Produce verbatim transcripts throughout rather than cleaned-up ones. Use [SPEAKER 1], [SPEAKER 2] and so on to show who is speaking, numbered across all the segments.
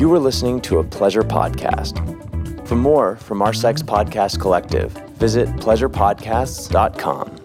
[SPEAKER 1] You were listening to a Pleasure podcast. For more from our Sex Podcast Collective, visit pleasure podcasts dot com.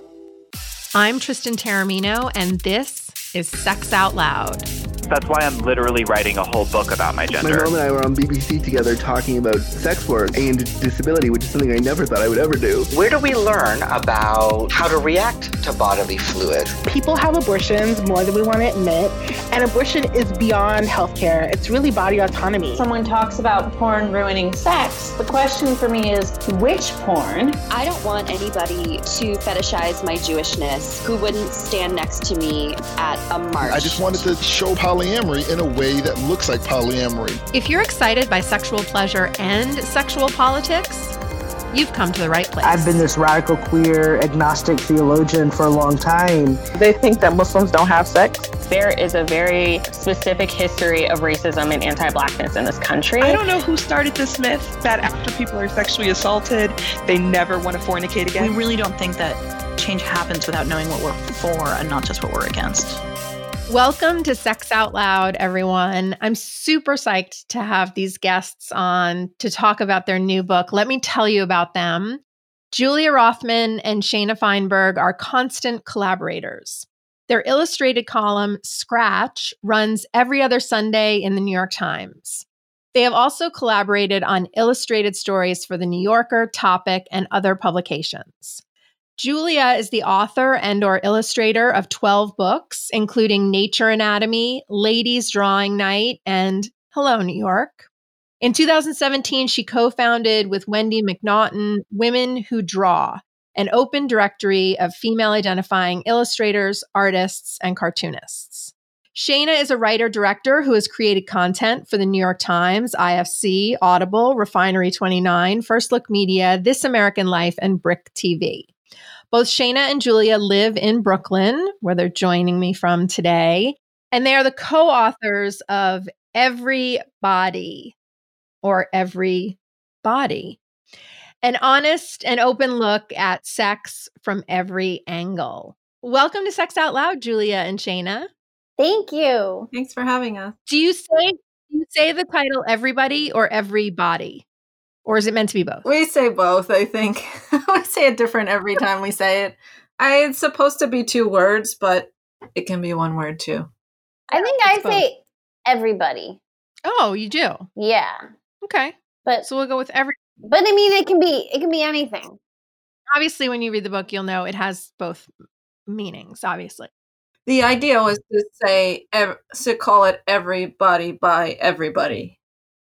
[SPEAKER 2] I'm Tristan Taormino, and this is Sex Out Loud.
[SPEAKER 3] That's why I'm literally writing a whole book about my gender.
[SPEAKER 4] My mom and I were on B B C together talking about sex work and disability, which is something I never thought I would ever do.
[SPEAKER 5] Where do we learn about how to react to bodily fluid?
[SPEAKER 6] People have abortions more than we want to admit, and abortion is beyond healthcare. It's really body autonomy.
[SPEAKER 7] Someone talks about porn ruining sex. The question for me is, which porn?
[SPEAKER 8] I don't want anybody to fetishize my Jewishness who wouldn't stand next to me at a march.
[SPEAKER 9] I just wanted to show polyamory in a way that looks like polyamory.
[SPEAKER 2] If you're excited by sexual pleasure and sexual politics, you've come to the right place.
[SPEAKER 10] I've been this radical queer agnostic theologian for a long time.
[SPEAKER 6] They think that Muslims don't have sex.
[SPEAKER 7] There is a very specific history of racism and anti-Blackness in this country.
[SPEAKER 11] I don't know who started this myth that after people are sexually assaulted, they never want to fornicate again.
[SPEAKER 12] We really don't think that change happens without knowing what we're for and not just what we're against.
[SPEAKER 2] Welcome to Sex Out Loud, everyone. I'm super psyched to have these guests on to talk about their new book. Let me tell you about them. Julia Rothman and Shayna Feinberg are constant collaborators. Their illustrated column, Scratch, runs every other Sunday in the New York Times. They have also collaborated on illustrated stories for The New Yorker, Topic, and other publications. Julia is the author and or illustrator of twelve books, including Nature Anatomy, Ladies Drawing Night, and Hello, New York. In two thousand seventeen, she co-founded with Wendy McNaughton Women Who Draw, an open directory of female-identifying illustrators, artists, and cartoonists. Shayna is a writer-director who has created content for The New York Times, I F C, Audible, Refinery twenty-nine, First Look Media, This American Life, and Brick T V. Both Shayna and Julia live in Brooklyn, where they're joining me from today, and they are the co-authors of Every Body, or Every Body, an honest and open look at sex from every angle. Welcome to Sex Out Loud, Julia and Shayna.
[SPEAKER 13] Thank you.
[SPEAKER 14] Thanks for having us.
[SPEAKER 2] Do you say do you say the title Everybody or Everybody? Or is it meant to be both?
[SPEAKER 14] We say both, I think. We say it different every time we say it. I, it's supposed to be two words, but it can be one word too.
[SPEAKER 13] I think it's I both. Say everybody.
[SPEAKER 2] Oh, you do?
[SPEAKER 13] Yeah.
[SPEAKER 2] Okay.
[SPEAKER 13] But
[SPEAKER 2] so we'll go with every.
[SPEAKER 13] But I mean, it can be it can be anything.
[SPEAKER 2] Obviously, when you read the book, you'll know it has both meanings. Obviously,
[SPEAKER 14] the idea was to say to call it Everybody by Everybody.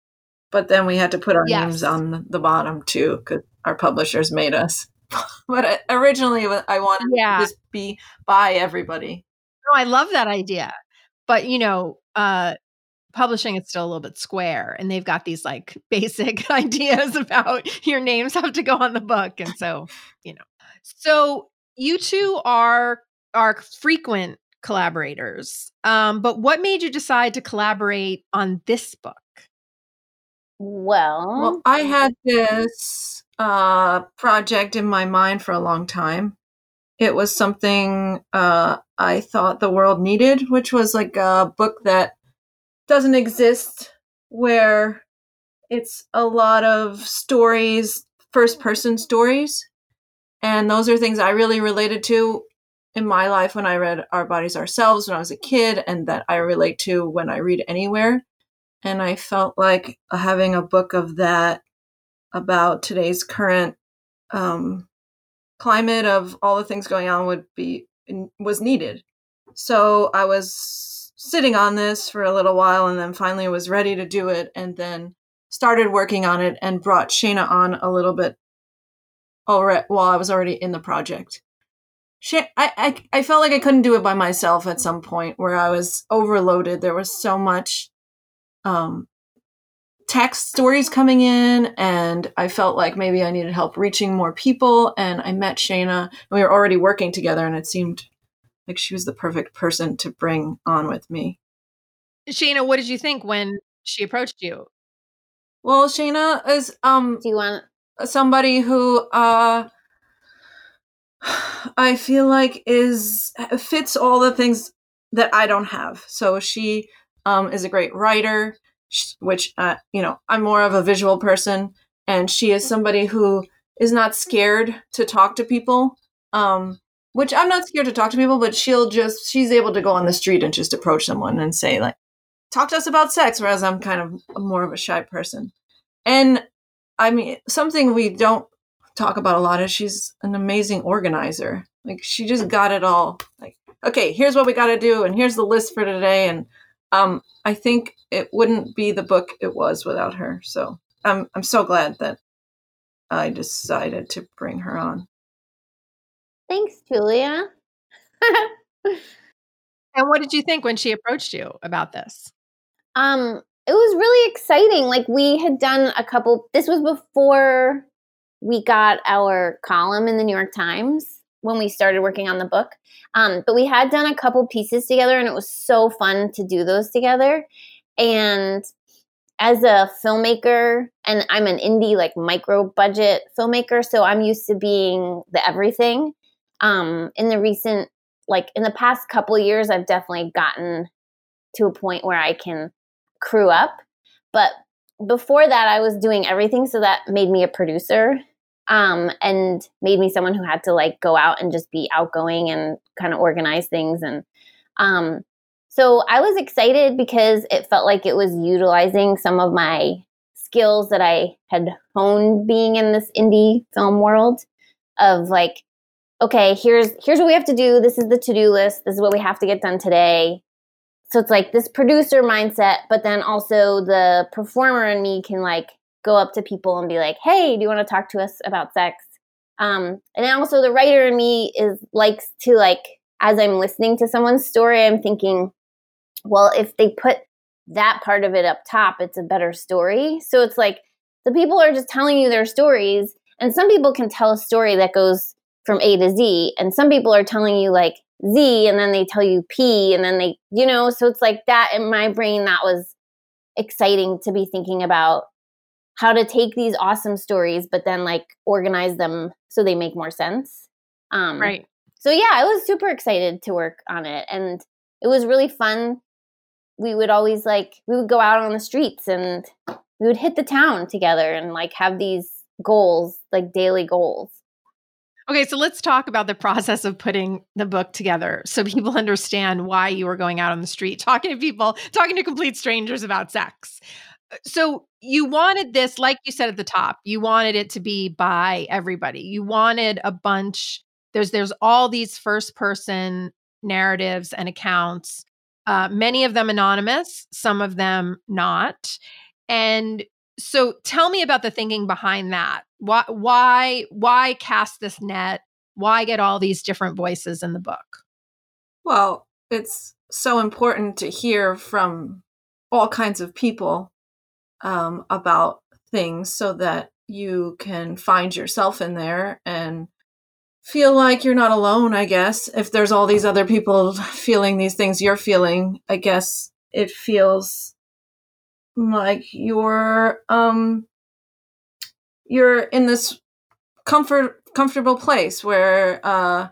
[SPEAKER 14] But then we had to put our yes. names on the bottom, too, because our publishers made us. But originally, I wanted yeah. to just be by everybody.
[SPEAKER 2] No, I love that idea. But, you know, uh, publishing is still a little bit square. And they've got these, like, basic ideas about your names have to go on the book. And so, you know. So you two are, are frequent collaborators. Um, but what made you decide to collaborate on this book?
[SPEAKER 13] Well,
[SPEAKER 14] well, I had this uh, project in my mind for a long time. It was something uh, I thought the world needed, which was like a book that doesn't exist, where it's a lot of stories, first-person stories. And those are things I really related to in my life when I read Our Bodies, Ourselves when I was a kid, and that I relate to when I read anywhere. And I felt like having a book of that about today's current um, climate of all the things going on would be was needed. So I was sitting on this for a little while, and then finally was ready to do it, and then started working on it and brought Shayna on a little bit already while I was already in the project. I, I, I felt like I couldn't do it by myself at some point where I was overloaded. There was so much um, text stories coming in, and I felt like maybe I needed help reaching more people. And I met Shayna, and we were already working together, and it seemed like she was the perfect person to bring on with me.
[SPEAKER 2] Shayna, what did you think when she approached you?
[SPEAKER 14] Well, Shayna is um,
[SPEAKER 13] do you want
[SPEAKER 14] somebody who uh, I feel like is fits all the things that I don't have. So she um, is a great writer. which, uh, you know, I'm more of a visual person, and she is somebody who is not scared to talk to people, um, which I'm not scared to talk to people, but she'll just, she's able to go on the street and just approach someone and say, like, talk to us about sex, whereas I'm kind of more of a shy person. And I mean, something we don't talk about a lot is she's an amazing organizer. Like, she just got it all. Like, okay, here's what we got to do, and here's the list for today. And um, I think it wouldn't be the book it was without her. So I'm I'm so glad that I decided to bring her on.
[SPEAKER 13] Thanks, Julia.
[SPEAKER 2] And what did you think when she approached you about this?
[SPEAKER 13] Um, it was really exciting. Like, we had done a couple, this was before we got our column in the New York Times when we started working on the book. Um, but we had done a couple pieces together, and it was so fun to do those together. And as a filmmaker, and I'm an indie, like, micro budget filmmaker, so I'm used to being the everything. Um, in the recent, like, in the past couple of years, I've definitely gotten to a point where I can crew up. But before that, I was doing everything, so that made me a producer, um, and made me someone who had to, like, go out and just be outgoing and kind of organize things. And um, so I was excited because it felt like it was utilizing some of my skills that I had honed being in this indie film world of, like, okay, here's here's what we have to do. This is the to-do list. This is what we have to get done today. So it's like this producer mindset, but then also the performer in me can, like, go up to people and be like, hey, do you want to talk to us about sex? Um, and then also the writer in me is likes to, like, as I'm listening to someone's story, I'm thinking, well, if they put that part of it up top, it's a better story. So it's like the people are just telling you their stories, and some people can tell a story that goes from A to Z, and some people are telling you, like, Z, and then they tell you P, and then they, you know, so it's like that in my brain. That was exciting to be thinking about how to take these awesome stories, but then, like, organize them so they make more sense. Um,
[SPEAKER 2] right.
[SPEAKER 13] So yeah, I was super excited to work on it, and it was really fun. We would always, like, we would go out on the streets and we would hit the town together and, like, have these goals, like daily goals.
[SPEAKER 2] Okay, so let's talk about the process of putting the book together so people understand why you were going out on the street, talking to people, talking to complete strangers about sex. So you wanted this, like you said at the top, you wanted it to be by everybody. You wanted a bunch, there's there's all these first person narratives and accounts, uh, many of them anonymous, some of them not. And so tell me about the thinking behind that. Why, why, why cast this net? Why get all these different voices in the book?
[SPEAKER 14] Well, it's so important to hear from all kinds of people um, about things so that you can find yourself in there and feel like you're not alone, I guess. If there's all these other people feeling these things you're feeling, I guess it feels like you're um you're in this comfort comfortable place where uh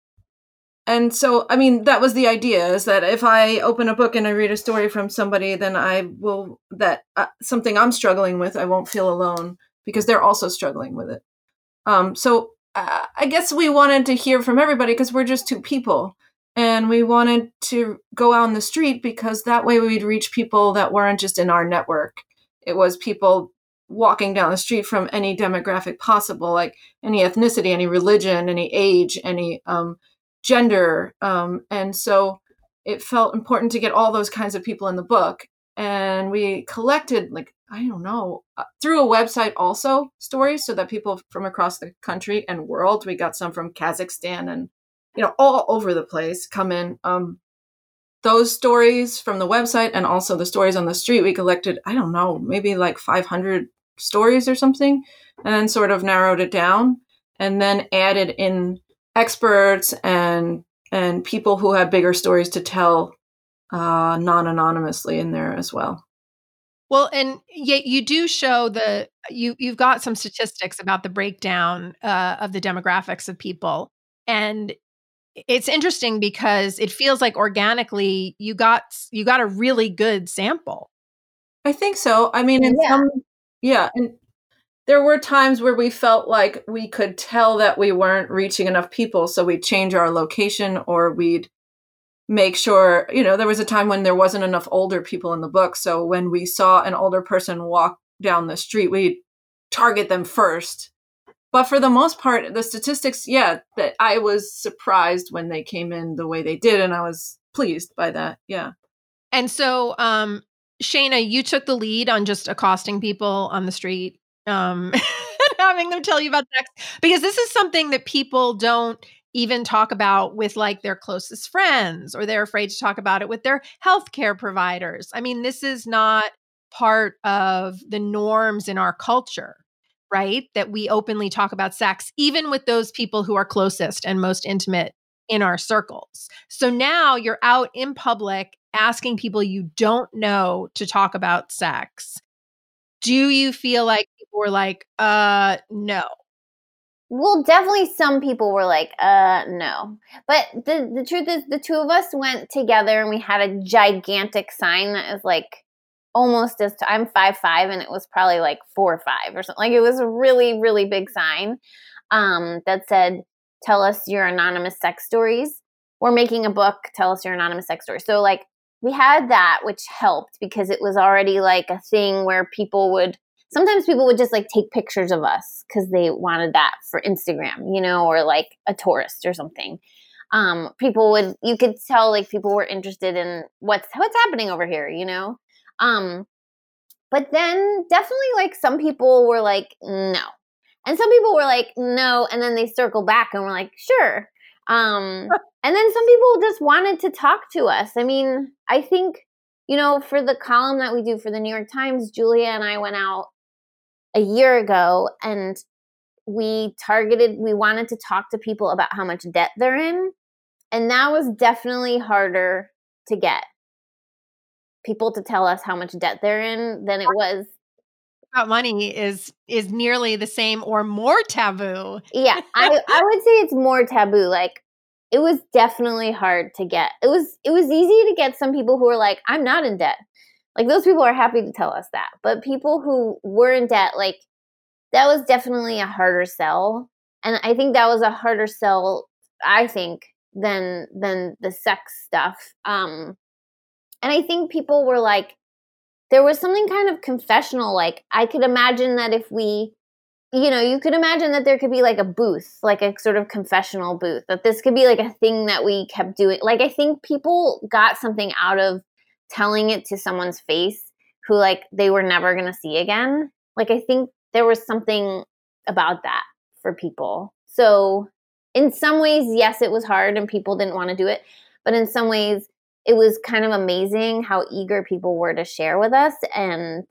[SPEAKER 14] and so I mean that was the idea, is that if I open a book and I read a story from somebody, then I will that uh, something I'm struggling with, I won't feel alone because they're also struggling with it. Um so uh, I guess we wanted to hear from everybody because we're just two people. And we wanted to go out on the street because that way we'd reach people that weren't just in our network. It was people walking down the street from any demographic possible, like any ethnicity, any religion, any age, any um, gender. Um, and so it felt important to get all those kinds of people in the book. And we collected, like, I don't know, uh, through a website also, stories so that people from across the country and world, we got some from Kazakhstan and you know, all over the place come in. Um, those stories from the website and also the stories on the street, we collected, I don't know, maybe like five hundred stories or something, and then sort of narrowed it down and then added in experts and and people who had bigger stories to tell uh, non-anonymously in there as well.
[SPEAKER 2] Well, and yet you do show the, you, you've got some statistics about the breakdown uh, of the demographics of people. And it's interesting because it feels like organically you got you got a really good sample.
[SPEAKER 14] I think so. I mean, in
[SPEAKER 13] Yeah.
[SPEAKER 14] some, yeah, and there were times where we felt like we could tell that we weren't reaching enough people, so we'd change our location, or we'd make sure, you know, there was a time when there wasn't enough older people in the book, so when we saw an older person walk down the street, we'd target them first. But for the most part, the statistics, yeah, that I was surprised when they came in the way they did, and I was pleased by that. Yeah.
[SPEAKER 2] And so, um, Shayna, you took the lead on just accosting people on the street, um, and having them tell you about sex, because this is something that people don't even talk about with like their closest friends, or they're afraid to talk about it with their healthcare providers. I mean, this is not part of the norms in our culture, right? That we openly talk about sex, even with those people who are closest and most intimate in our circles. So now you're out in public asking people you don't know to talk about sex. Do you feel like people were like, uh, no?
[SPEAKER 13] Well, definitely some people were like, uh, no. But the, the truth is, the two of us went together and we had a gigantic sign that is like almost as, t- I'm five five and it was probably like four or five or something. Like it was a really, really big sign um, that said, tell us your anonymous sex stories. We're making a book, tell us your anonymous sex stories. So like we had that, which helped because it was already like a thing where people would, sometimes people would just like take pictures of us because they wanted that for Instagram, you know, or like a tourist or something. Um, people would, you could tell like people were interested in what's, what's happening over here, you know? Um, but then definitely like some people were like, no. And some people were like, no. And then they circle back and were like, sure. Um, and then some people just wanted to talk to us. I mean, I think, you know, for the column that we do for the New York Times, Julia and I went out a year ago and we targeted, we wanted to talk to people about how much debt they're in. And that was definitely harder to get people to tell us how much debt they're in than it was.
[SPEAKER 2] About money is is nearly the same or more taboo.
[SPEAKER 13] Yeah, I I would say it's more taboo. Like it was definitely hard to get. It was it was easy to get some people who were like, I'm not in debt. Like those people are happy to tell us that. But people who were in debt, like that was definitely a harder sell. And I think that was a harder sell, I think, than than the sex stuff. Um, and I think people were like, there was something kind of confessional. Like I could imagine that if we, you know, you could imagine that there could be like a booth, like a sort of confessional booth, that this could be like a thing that we kept doing. Like I think people got something out of telling it to someone's face who like they were never going to see again. Like I think there was something about that for people. So in some ways, yes, it was hard and people didn't want to do it. But in some ways, it was kind of amazing how eager people were to share with us and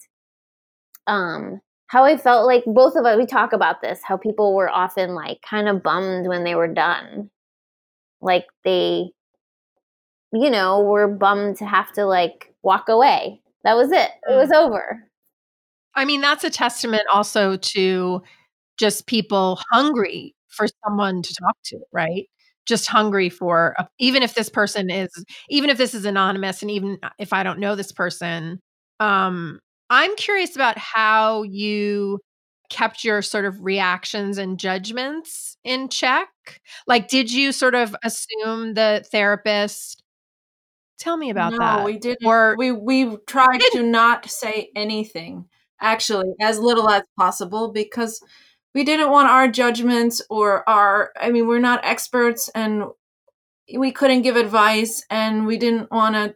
[SPEAKER 13] um, how I felt like both of us, we talk about this, how people were often like kind of bummed when they were done. Like they, you know, were bummed to have to like walk away. That was it. It was over.
[SPEAKER 2] I mean, that's a testament also to just people hungry for someone to talk to, right? Just hungry for, a, even if this person is, even if this is anonymous and even if I don't know this person, um, I'm curious about how you kept your sort of reactions and judgments in check. Like, did you sort of assume the therapist? Tell me about
[SPEAKER 14] no,
[SPEAKER 2] that.
[SPEAKER 14] No, we didn't.
[SPEAKER 2] Or
[SPEAKER 14] we we tried to not say anything, actually, as little as possible, because we didn't want our judgments or our, I mean, we're not experts and we couldn't give advice, and we didn't want to,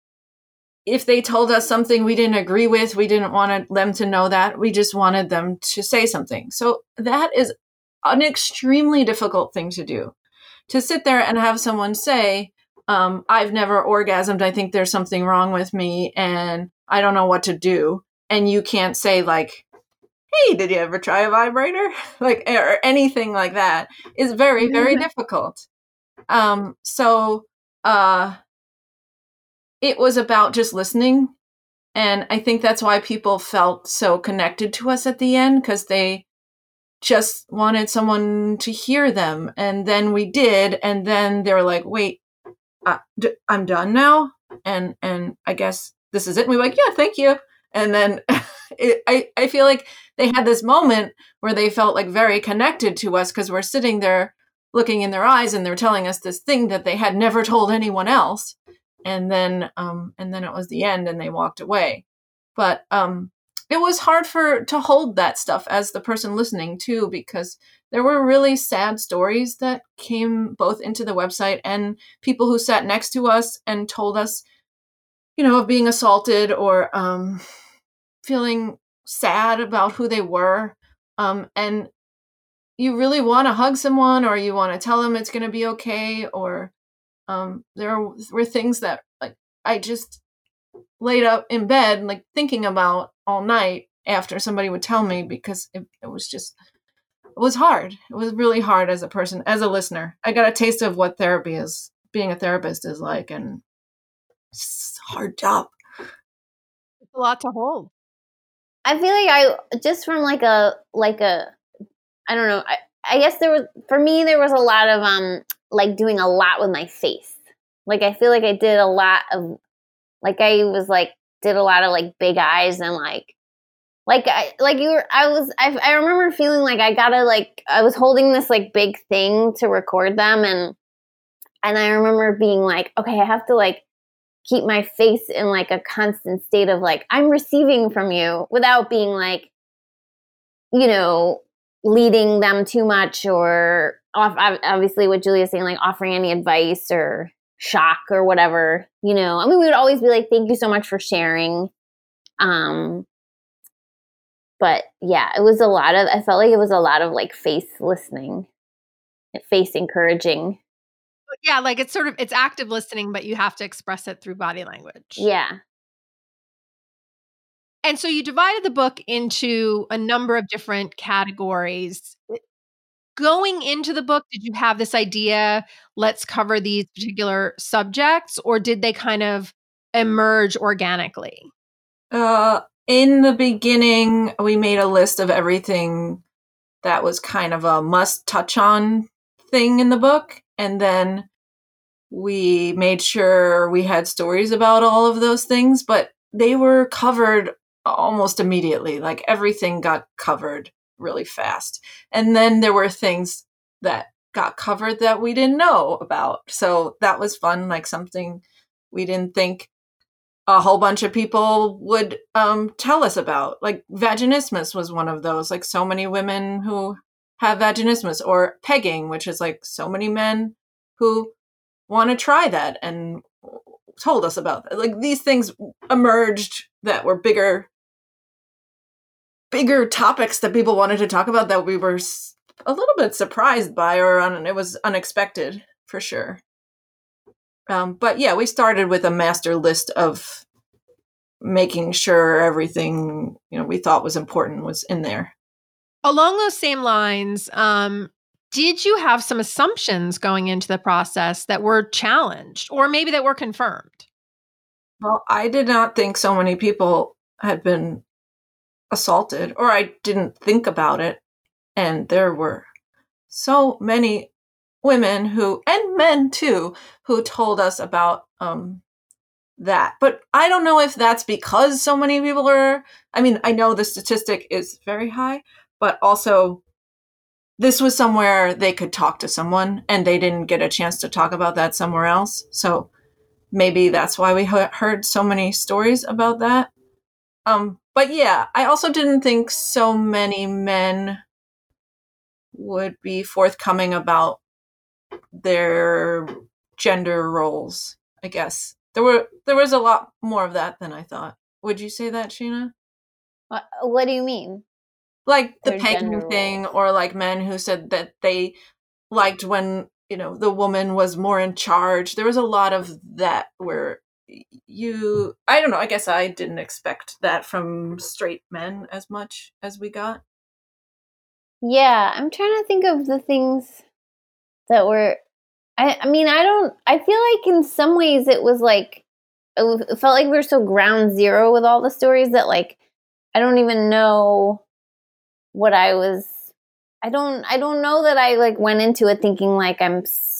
[SPEAKER 14] if they told us something we didn't agree with, we didn't want them to know that. We just wanted them to say something. So that is an extremely difficult thing to do, to sit there and have someone say, um, I've never orgasmed. I think there's something wrong with me and I don't know what to do. And you can't say like, hey, did you ever try a vibrator? Like, or anything like that is very, very difficult. Um, so, uh, it was about just listening. And I think that's why people felt so connected to us at the end, because they just wanted someone to hear them. And then we did. And then they were like, wait, uh, d- I'm done now. And, and I guess this is it. And we were like, yeah, thank you. And then it, I, I feel like they had this moment where they felt like very connected to us because we're sitting there looking in their eyes and they're telling us this thing that they had never told anyone else. And then, um, and then it was the end and they walked away. But, um, it was hard for, to hold that stuff as the person listening too, because there were really sad stories that came both into the website and people who sat next to us and told us, you know, of being assaulted or, um, feeling sad about who they were. Um, and you really want to hug someone or you want to tell them it's going to be okay. Or, um, there were things that like, I just laid up in bed, like thinking about all night after somebody would tell me, because it, it was just, it was hard. It was really hard as a person, as a listener. I got a taste of what therapy is, being a therapist is like, and it's a hard job.
[SPEAKER 2] It's a lot to hold.
[SPEAKER 13] I feel like I, just from like a, like a, I don't know, I, I guess there was, for me, there was a lot of, um, like doing a lot with my face. Like, I feel like I did a lot of, like, I was like, did a lot of like big eyes and like, like, I, like you were, I was, I, I remember feeling like I gotta like, I was holding this like big thing to record them. And, and I remember being like, okay, I have to like keep my face in like a constant state of like, I'm receiving from you without being like, you know, leading them too much or off, obviously what Julia's saying, like offering any advice or shock or whatever, you know. I mean, we would always be like, thank you so much for sharing. Um, but yeah, it was a lot of, I felt like it was a lot of like face listening, face encouraging.
[SPEAKER 2] Yeah, like it's sort of, it's active listening, but you have to express it through body language.
[SPEAKER 13] Yeah.
[SPEAKER 2] And so you divided the book into a number of different categories. Going into the book, did you have this idea, let's cover these particular subjects, or did they kind of emerge organically?
[SPEAKER 14] Uh, in the beginning, we made a list of everything that was kind of a must touch on thing in the book. And then we made sure we had stories about all of those things, but they were covered almost immediately. Like everything got covered really fast. And then there were things that got covered that we didn't know about. So that was fun, like something we didn't think a whole bunch of people would um, tell us about. Like vaginismus was one of those, like so many women who have vaginismus, or pegging, which is like so many men who want to try that and told us about that. Like these things emerged that were bigger bigger topics that people wanted to talk about that we were a little bit surprised by, or un- it was unexpected for sure. Um, but yeah, we started with a master list of making sure everything, you know, we thought was important was in there.
[SPEAKER 2] Along those same lines, um, did you have some assumptions going into the process that were challenged, or maybe that were confirmed?
[SPEAKER 14] Well, I did not think so many people had been assaulted, or I didn't think about it. And there were so many women who, and men too, who told us about um, that. But I don't know if that's because so many people are, I mean, I know the statistic is very high, but also this was somewhere they could talk to someone and they didn't get a chance to talk about that somewhere else. So maybe that's why we he- heard so many stories about that. Um, but yeah, I also didn't think so many men would be forthcoming about their gender roles, I guess. There were there was a lot more of that than I thought. Would you say that, Sheena?
[SPEAKER 13] What, what do you mean?
[SPEAKER 14] Like the
[SPEAKER 13] Their
[SPEAKER 14] pegging thing, or like men who said that they liked when, you know, the woman was more in charge. There was a lot of that where you, I don't know, I guess I didn't expect that from straight men as much as we got.
[SPEAKER 13] Yeah, I'm trying to think of the things that were, I, I mean, I don't, I feel like in some ways it was like, it, was, it felt like we were so ground zero with all the stories that like, I don't even know what I was, I don't, I don't know that I like went into it thinking like I'm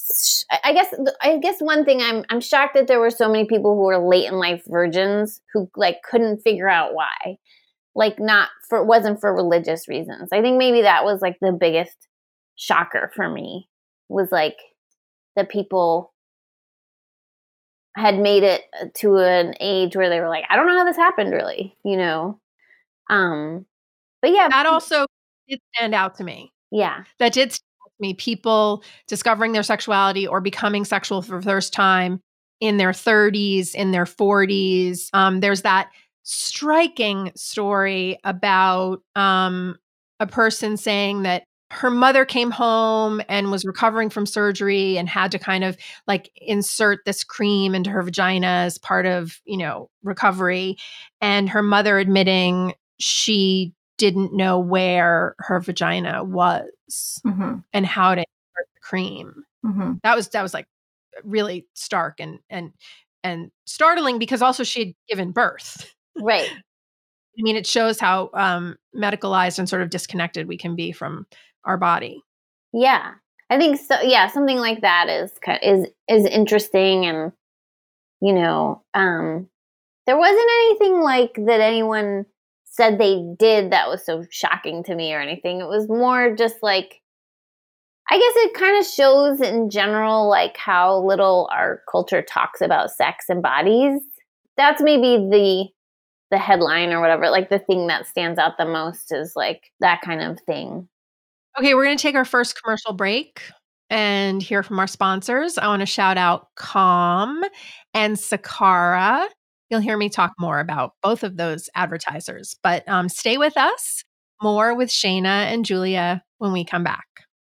[SPEAKER 13] I guess I guess one thing I'm I'm shocked that there were so many people who were late in life virgins who like couldn't figure out why. Like not for it wasn't for religious reasons. I think maybe that was like the biggest shocker for me was like that people had made it to an age where they were like, I don't know how this happened really, you know. Um but yeah,
[SPEAKER 2] that also did stand out to me.
[SPEAKER 13] Yeah.
[SPEAKER 2] That did stand out to me. People discovering their sexuality or becoming sexual for the first time in their thirties, in their forties. Um, there's that striking story about um, a person saying that her mother came home and was recovering from surgery and had to kind of like insert this cream into her vagina as part of, you know, recovery. And her mother admitting she didn't know where her vagina was
[SPEAKER 14] mm-hmm.
[SPEAKER 2] and how to insert the cream.
[SPEAKER 14] Mm-hmm.
[SPEAKER 2] That was, that was like really stark and, and, and startling because also she had given birth.
[SPEAKER 13] Right.
[SPEAKER 2] I mean, it shows how um, medicalized and sort of disconnected we can be from our body.
[SPEAKER 13] Yeah, I think so. Yeah, something like that is is is interesting, and you know, um, there wasn't anything like that anyone said they did that was so shocking to me or anything. It was more just like, I guess it kind of shows in general like how little our culture talks about sex and bodies. That's maybe the the headline or whatever, like the thing that stands out the most is like that kind of thing.
[SPEAKER 2] Okay, we're going to take our first commercial break and hear from our sponsors. I want to shout out Calm and Sakara. You'll hear me talk more about both of those advertisers, but um, stay with us. More with Shayna and Julia when we come back.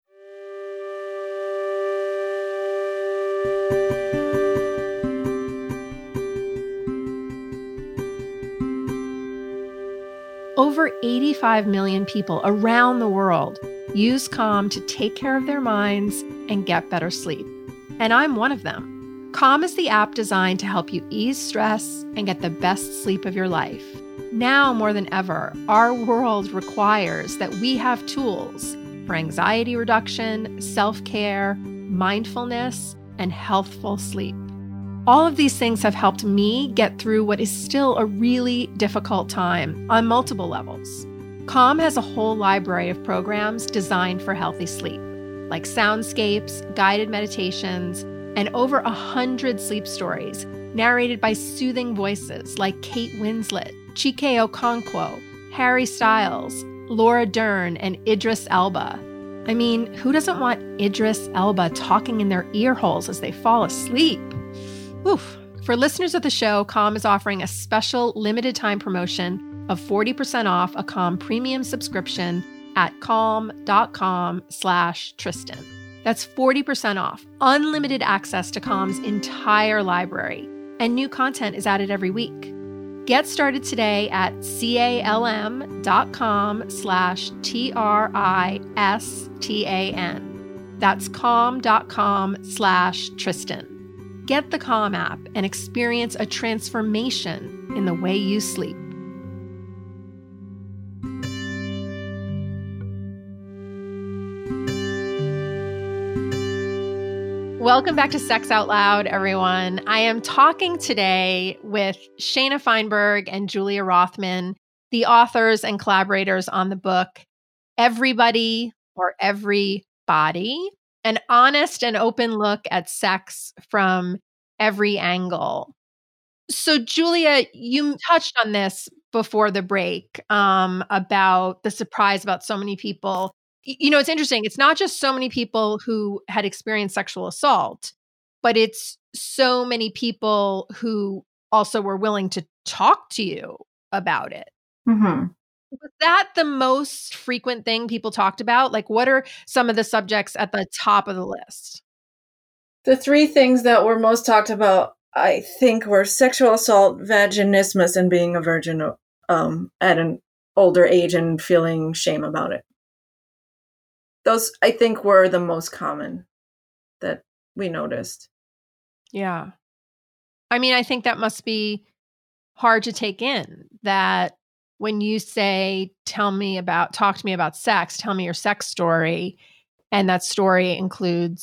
[SPEAKER 2] Over eighty-five million people around the world use Calm to take care of their minds and get better sleep. And I'm one of them. Calm is the app designed to help you ease stress and get the best sleep of your life. Now more than ever, our world requires that we have tools for anxiety reduction, self-care, mindfulness, and healthful sleep. All of these things have helped me get through what is still a really difficult time on multiple levels. Calm has a whole library of programs designed for healthy sleep, like soundscapes, guided meditations, and over a hundred sleep stories narrated by soothing voices like Kate Winslet, Chike Okonkwo, Harry Styles, Laura Dern, and Idris Elba. I mean, who doesn't want Idris Elba talking in their ear holes as they fall asleep? Oof. For listeners of the show, Calm is offering a special limited time promotion of forty percent off a Calm premium subscription at calm.com slash Tristan. That's forty percent off, unlimited access to Calm's entire library, and new content is added every week. Get started today at calm.com slash T-R-I-S-T-A-N. That's calm.com slash Tristan. Get the Calm app and experience a transformation in the way you sleep. Welcome back to Sex Out Loud, everyone. I am talking today with Shayna Feinberg and Julia Rothman, the authors and collaborators on the book, Everybody or Everybody, an honest and open look at sex from every angle. So, Julia, you touched on this before the break um, about the surprise about so many people. You know, it's interesting. It's not just so many people who had experienced sexual assault, but it's so many people who also were willing to talk to you about it.
[SPEAKER 14] Mm-hmm.
[SPEAKER 2] Was that the most frequent thing people talked about? Like, what are some of the subjects at the top of the list?
[SPEAKER 14] The three things that were most talked about, I think, were sexual assault, vaginismus, and being a virgin um, at an older age and feeling shame about it. Those, I think, were the most common that we noticed.
[SPEAKER 2] Yeah. I mean, I think that must be hard to take in, that when you say, tell me about, talk to me about sex, tell me your sex story, and that story includes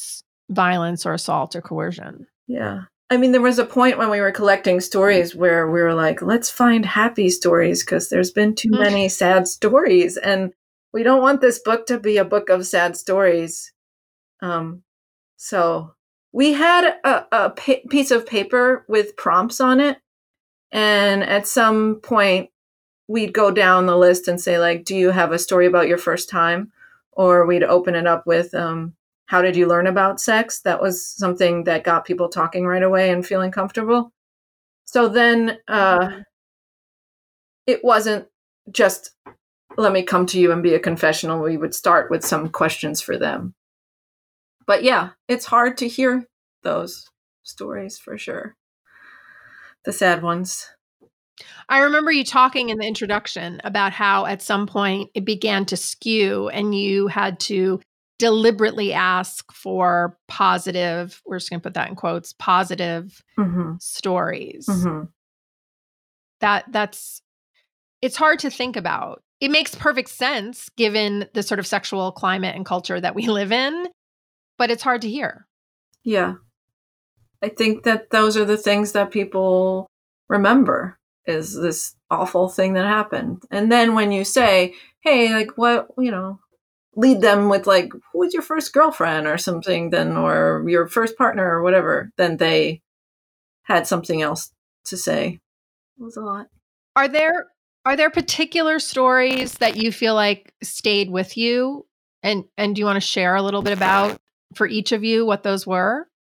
[SPEAKER 2] violence or assault or coercion.
[SPEAKER 14] Yeah. I mean, there was a point when we were collecting stories where we were like, let's find happy stories because there's been too many sad stories. And we don't want this book to be a book of sad stories. Um, so we had a, a pa- piece of paper with prompts on it. And at some point, we'd go down the list and say, like, do you have a story about your first time? Or we'd open it up with, um, how did you learn about sex? That was something that got people talking right away and feeling comfortable. So then uh, it wasn't just, let me come to you and be a confessional. We would start with some questions for them. But yeah, it's hard to hear those stories for sure. The sad ones.
[SPEAKER 2] I remember you talking in the introduction about how at some point it began to skew and you had to deliberately ask for positive, we're just going to put that in quotes, positive
[SPEAKER 14] mm-hmm.
[SPEAKER 2] stories.
[SPEAKER 14] Mm-hmm.
[SPEAKER 2] That that's, it's hard to think about. It makes perfect sense given the sort of sexual climate and culture that we live in, but it's hard to hear.
[SPEAKER 14] Yeah. I think that those are the things that people remember is this awful thing that happened. And then when you say, hey, like what, you know, lead them with like, who was your first girlfriend or something then, or your first partner or whatever, then they had something else to say. It was a lot.
[SPEAKER 2] Are there, are there particular stories that you feel like stayed with you? And, and do you want to share a little bit about for each of you what those were?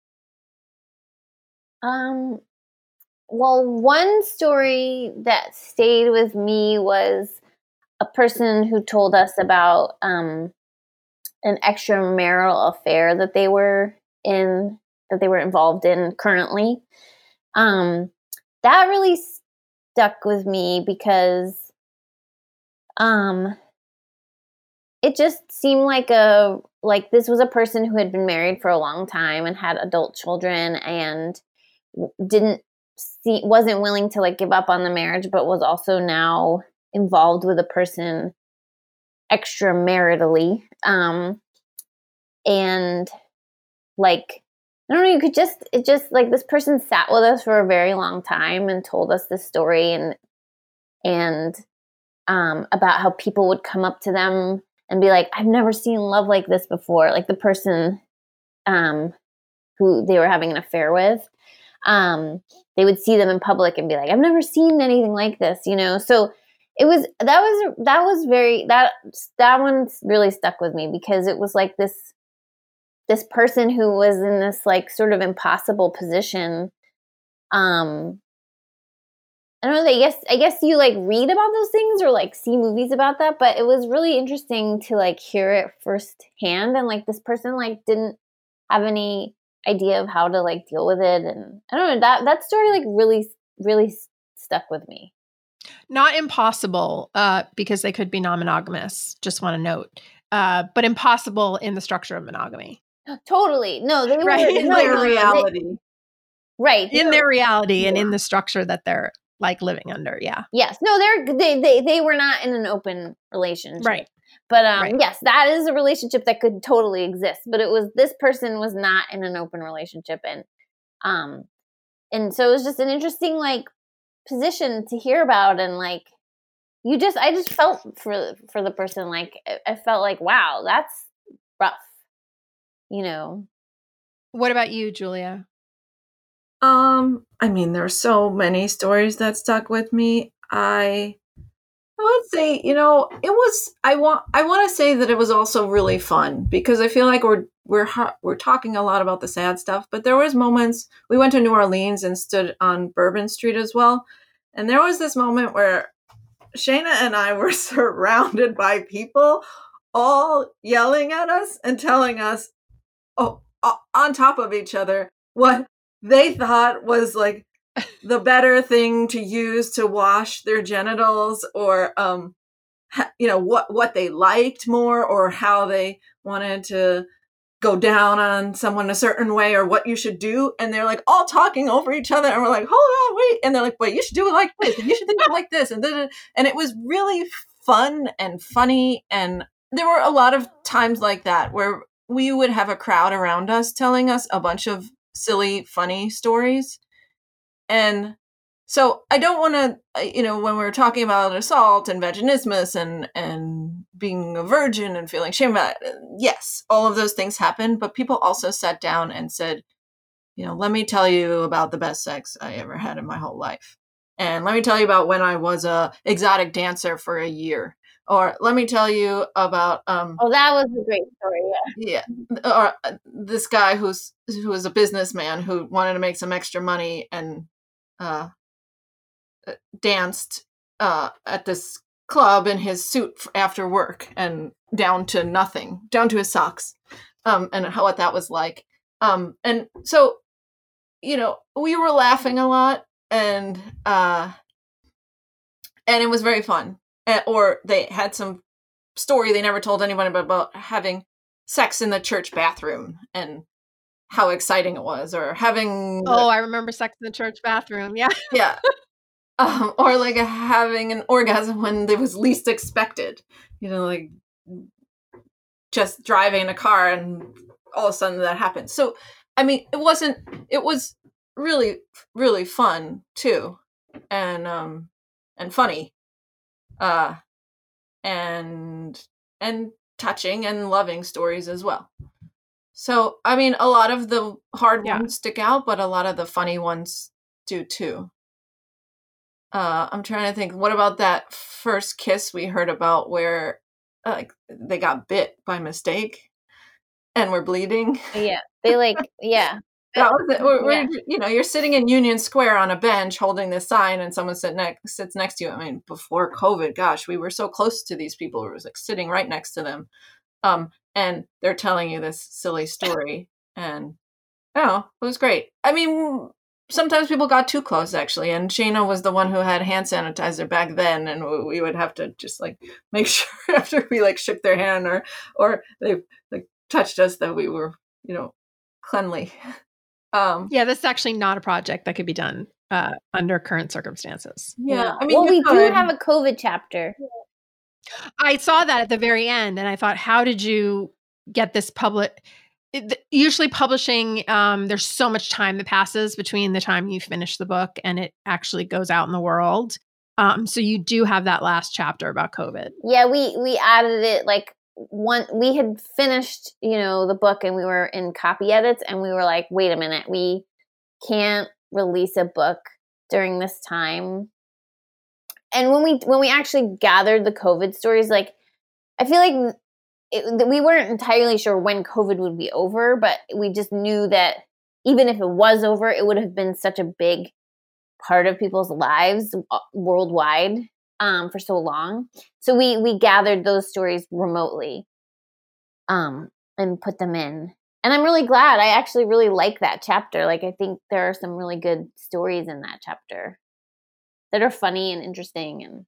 [SPEAKER 13] Um, well, one story that stayed with me was a person who told us about um, an extramarital affair that they were in, that they were involved in currently. Um, that really stuck with me because um, it just seemed like a, like this was a person who had been married for a long time and had adult children and didn't see, wasn't willing to like give up on the marriage, but was also now involved with a person extramaritally. Um, and like, I don't know, you could just, it just like this person sat with us for a very long time and told us this story and, and, um, about how people would come up to them and be like, I've never seen love like this before. Like the person, um, who they were having an affair with. Um, they would see them in public and be like, I've never seen anything like this, you know? So it was, that was, that was very, that, that one really stuck with me because it was like this, this person who was in this like sort of impossible position. Um, I don't know, I guess, I guess you like read about those things or like see movies about that, but it was really interesting to like hear it firsthand. And like this person like didn't have any idea of how to like deal with it. And I don't know, that, that story like really, really stuck with me.
[SPEAKER 2] Not impossible, uh, because they could be non-monogamous, just want to note, uh, but impossible in the structure of monogamy.
[SPEAKER 13] Totally. No, they
[SPEAKER 2] right.
[SPEAKER 13] were
[SPEAKER 2] in
[SPEAKER 13] no,
[SPEAKER 2] their
[SPEAKER 13] no,
[SPEAKER 2] reality.
[SPEAKER 13] They, right.
[SPEAKER 2] In
[SPEAKER 13] no.
[SPEAKER 2] their reality
[SPEAKER 13] yeah.
[SPEAKER 2] and in the structure that they're like living under. Yeah.
[SPEAKER 13] Yes. No, they're, they, they, they were not in an open relationship.
[SPEAKER 2] Right.
[SPEAKER 13] But um,
[SPEAKER 2] right.
[SPEAKER 13] yes, that is a relationship that could totally exist. But it was, this person was not in an open relationship. And, um, and so it was just an interesting like position to hear about. And like, you just, I just felt for, for the person, like, I felt like, wow, that's rough, you know?
[SPEAKER 2] What about you, Julia?
[SPEAKER 14] Um, I mean, there are so many stories that stuck with me. I, I would say, you know, it was, I want, I want to say that it was also really fun because I feel like we're, we're, we're talking a lot about the sad stuff, but there was moments, we went to New Orleans and stood on Bourbon Street as well. And there was this moment where Shayna and I were surrounded by people all yelling at us and telling us, oh, on top of each other, what they thought was like the better thing to use to wash their genitals, or um ha- you know what what they liked more, or how they wanted to go down on someone a certain way, or what you should do. And they're like all talking over each other, and we're like, hold on, wait. And they're like, wait, you should do it like this, and you should do it like this, and then and it was really fun and funny. And there were a lot of times like that where we would have a crowd around us telling us a bunch of silly, funny stories. And so I don't want to, you know, when we're talking about assault and vaginismus and, and being a virgin and feeling shame about it, yes, all of those things happen. But people also sat down and said, you know, let me tell you about the best sex I ever had in my whole life. And let me tell you about when I was a exotic dancer for a year. Or let me tell you about... Um,
[SPEAKER 13] oh, that was a great story,
[SPEAKER 14] yeah. Yeah. Or uh, this guy who's who was a businessman who wanted to make some extra money and... Uh, danced uh, at this club in his suit after work and down to nothing, down to his socks, um, and how what that was like. Um, and so, you know, we were laughing a lot, and uh, and it was very fun. And, or they had some story they never told anyone about, about having sex in the church bathroom and how exciting it was, or having...
[SPEAKER 2] Oh, the, I remember sex in the church bathroom. Yeah.
[SPEAKER 14] Yeah. Um, or like a, having an orgasm when it was least expected, you know, like just driving in a car and all of a sudden that happened. So, I mean, it wasn't, it was really, really fun too. And, um, and funny, uh, and, and touching and loving stories as well. So, I mean, a lot of the hard yeah. ones stick out, but a lot of the funny ones do too. Uh, I'm trying to think, what about that first kiss we heard about where uh, like they got bit by mistake and were bleeding?
[SPEAKER 13] Yeah, they like, yeah.
[SPEAKER 14] That was it. We're, yeah. we're, you know, you're sitting in Union Square on a bench holding this sign and someone sit ne- sits next to you. I mean, before COVID, gosh, we were so close to these people. It was like sitting right next to them. Um, and they're telling you this silly story. And, oh, it was great. I mean... Sometimes people got too close, actually, and Shayna was the one who had hand sanitizer back then, and we would have to just like make sure after we like shook their hand or or they like touched us that we were, you know, cleanly. Um,
[SPEAKER 2] yeah, this is actually not a project that could be done uh, under current circumstances.
[SPEAKER 14] Yeah,
[SPEAKER 13] no.
[SPEAKER 14] I mean,
[SPEAKER 13] well, we
[SPEAKER 14] could.
[SPEAKER 13] do have a COVID chapter.
[SPEAKER 2] I saw that at the very end, and I thought, how did you get this public? It, usually publishing, um, there's so much time that passes between the time you finish the book and it actually goes out in the world. Um, so you do have that last chapter about COVID.
[SPEAKER 13] Yeah, we we added it like one. We had finished, you know, the book and we were in copy edits, and we were like, wait a minute, we can't release a book during this time. And when we when we actually gathered the COVID stories, like I feel like. It, we weren't entirely sure when COVID would be over, but we just knew that even if it was over, it would have been such a big part of people's lives worldwide um, for so long. So we we gathered those stories remotely um, and put them in. And I'm really glad. I actually really like that chapter. Like, I think there are some really good stories in that chapter that are funny and interesting. And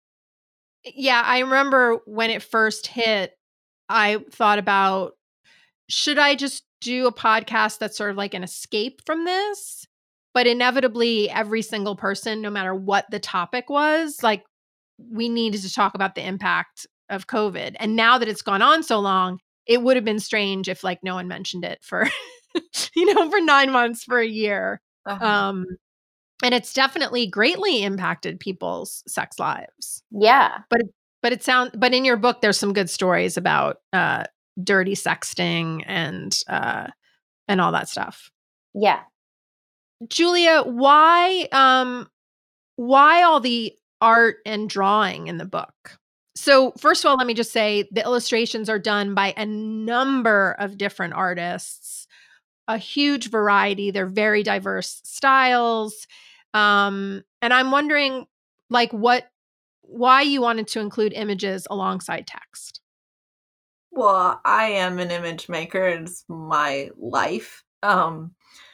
[SPEAKER 2] yeah, I remember when it first hit, I thought about, should I just do a podcast that's sort of like an escape from this? But inevitably, every single person, no matter what the topic was, like we needed to talk about the impact of COVID. And now that it's gone on so long, it would have been strange if like no one mentioned it for, you know, for nine months, for a year. Uh-huh. Um, and it's definitely greatly impacted people's sex lives.
[SPEAKER 13] Yeah.
[SPEAKER 2] But But it sounds. But in your book, there's some good stories about uh, dirty sexting and uh, and all that stuff.
[SPEAKER 13] Yeah,
[SPEAKER 2] Julia, why um, why all the art and drawing in the book? So first of all, let me just say the illustrations are done by a number of different artists, a huge variety. They're very diverse styles, um, and I'm wondering, like, what. why you wanted to include images alongside text.
[SPEAKER 14] Well, I am an image maker. It's my life. Um,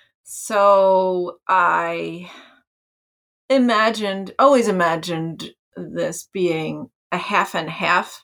[SPEAKER 14] so I imagined, always imagined this being a half and half,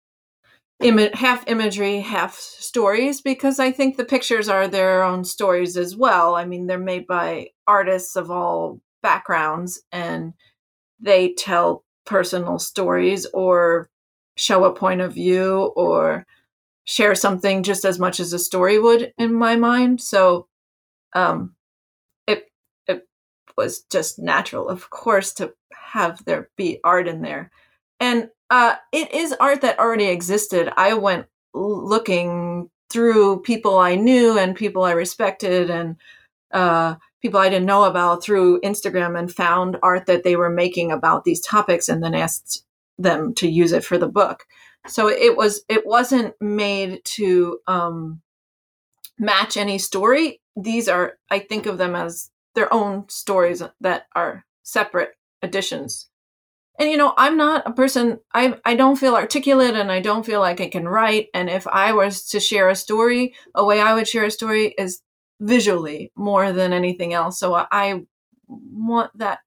[SPEAKER 14] Im- half imagery, half stories, because I think the pictures are their own stories as well. I mean, they're made by artists of all backgrounds, and they tell personal stories or show a point of view or share something just as much as a story would in my mind. So um, it it was just natural, of course, to have there be art in there. And uh, it is art that already existed. I went looking through people I knew and people I respected and uh, people I didn't know about through Instagram and found art that they were making about these topics and then asked them to use it for the book. So it was, it wasn't made to um, match any story. These are, I think of them as their own stories that are separate editions. And, you know, I'm not a person, I I don't feel articulate and I don't feel like I can write. And if I was to share a story, a way I would share a story is visually more than anything else. So I want that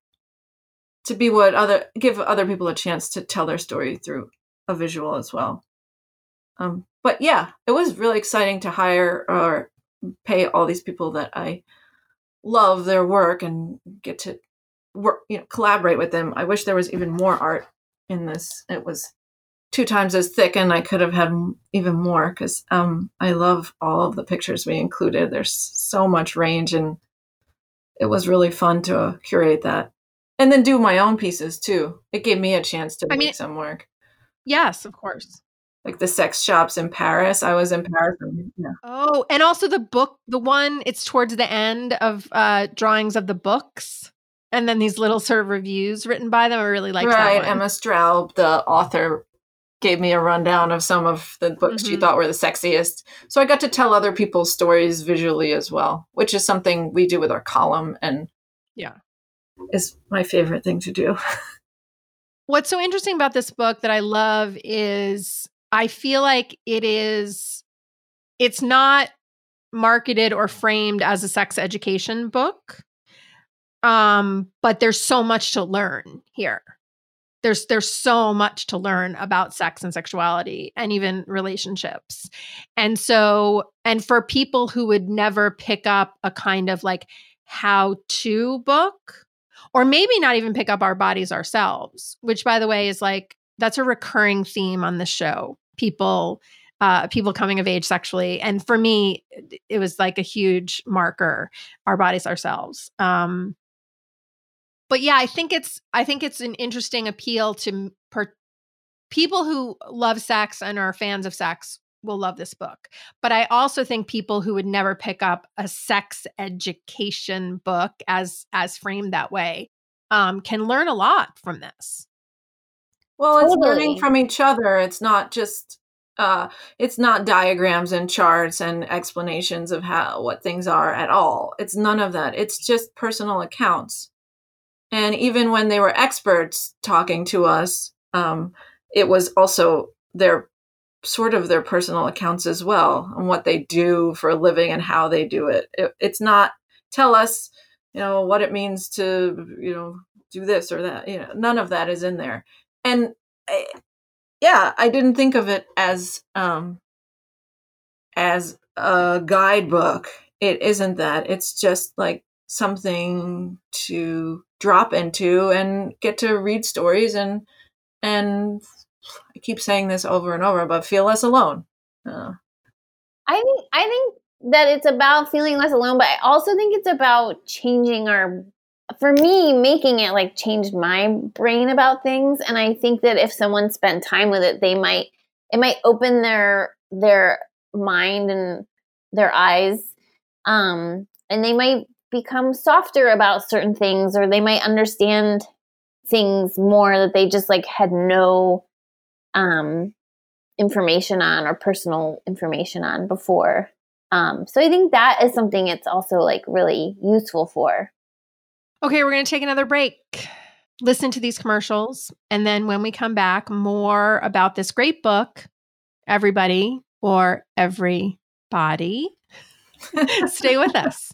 [SPEAKER 14] to be what other, give other people a chance to tell their story through a visual as well. Um, but yeah, it was really exciting to hire or pay all these people that I love their work and get to work, you know, collaborate with them. I wish there was even more art in this. It was two times as thick and I could have had even more because um, I love all of the pictures we included. There's so much range and it was really fun to uh, curate that. And then do my own pieces too. It gave me a chance to I make mean, some work.
[SPEAKER 2] Yes, of course.
[SPEAKER 14] Like the sex shops in Paris. I was in Paris. And, yeah.
[SPEAKER 2] Oh, and also the book, the one, it's towards the end of uh, drawings of the books. And then these little sort of reviews written by them. I really liked
[SPEAKER 14] right.
[SPEAKER 2] that one.
[SPEAKER 14] Emma Straub, the author, gave me a rundown of some of the books mm-hmm. she thought were the sexiest. So I got to tell other people's stories visually as well, which is something we do with our column and
[SPEAKER 2] yeah,
[SPEAKER 14] is my favorite thing to do.
[SPEAKER 2] What's so interesting about this book that I love is I feel like it is, it's not marketed or framed as a sex education book. Um, but there's so much to learn here. There's there's so much to learn about sex and sexuality and even relationships. And so, and for people who would never pick up a kind of like how-to book, or maybe not even pick up Our Bodies Ourselves, which by the way is like, that's a recurring theme on the show. People, uh, people coming of age sexually. And for me, it was like a huge marker, Our Bodies Ourselves. Um, But yeah, I think it's I think it's an interesting appeal to per- people who love sex and are fans of sex will love this book. But I also think people who would never pick up a sex education book as as framed that way um, can learn a lot from this.
[SPEAKER 14] Well, it's totally. Learning from each other. It's not just uh, it's not diagrams and charts and explanations of how what things are at all. It's none of that. It's just personal accounts. And even when they were experts talking to us, um, it was also their sort of their personal accounts as well and what they do for a living and how they do it. it. It's not tell us, you know, what it means to, you know, do this or that. You know, none of that is in there. And I, yeah, I didn't think of it as um, as a guidebook. It isn't that. It's just like something to drop into and get to read stories and and I keep saying this over and over, but feel less alone. Uh,
[SPEAKER 13] I think I think that it's about feeling less alone, but I also think it's about changing our. For me, making it like changed my brain about things, and I think that if someone spent time with it, they might it might open their their mind and their eyes, um, and they might become softer about certain things, or they might understand things more that they just like had no um, information on or personal information on before. Um, so I think that is something it's also like really useful for.
[SPEAKER 2] Okay, we're going to take another break. Listen to these commercials. And then when we come back, more about this great book, Everybody or Everybody. Stay with us.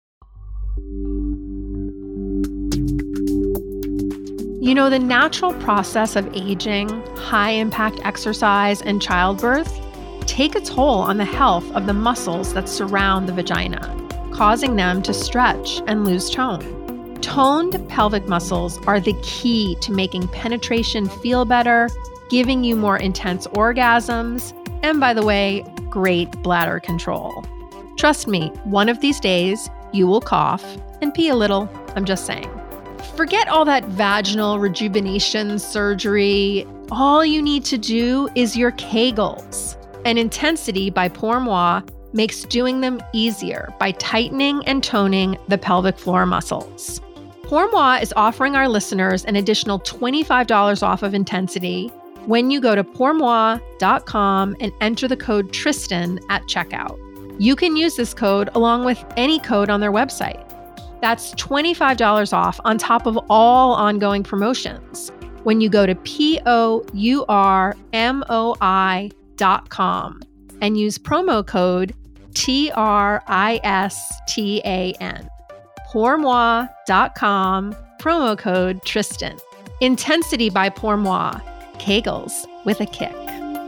[SPEAKER 2] You know, the natural process of aging, high-impact exercise, and childbirth take a toll on the health of the muscles that surround the vagina, causing them to stretch and lose tone. Toned pelvic muscles are the key to making penetration feel better, giving you more intense orgasms, And by the way, great bladder control. Trust me, one of these days you will cough and pee a little. I'm just saying. Forget all that vaginal rejuvenation surgery. All you need to do is your Kegels. And Intensity by Pour Moi makes doing them easier by tightening and toning the pelvic floor muscles. Pour Moi is offering our listeners an additional twenty-five dollars off of Intensity when you go to pour moi dot com and enter the code Tristan at checkout. You can use this code along with any code on their website. That's twenty-five dollars off on top of all ongoing promotions when you go to P O U R M O I dot com and use promo code T R I S T A N. pour moi dot com, promo code Tristan. Intensity by Pour Moi. Kegels with a kick.